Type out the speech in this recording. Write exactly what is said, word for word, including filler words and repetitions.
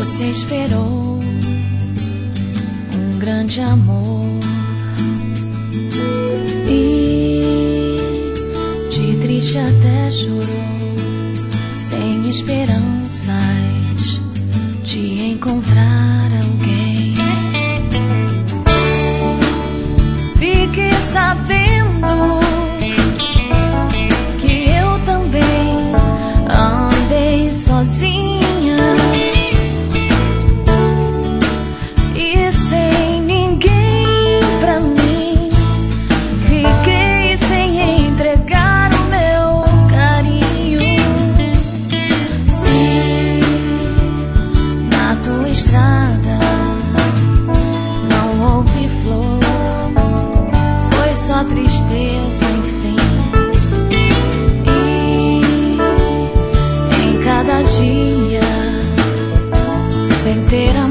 Você esperou um grande amor e de triste até chorou, sem esperanças de encontrar alguém. Fique sabendo que eu também andei sozinha e sem ninguém pra mim. Fiquei sem entregar o meu carinho. Se na tua estrada não houve flor, foi só tristeza, enfim. E em cada dia sem ter amor,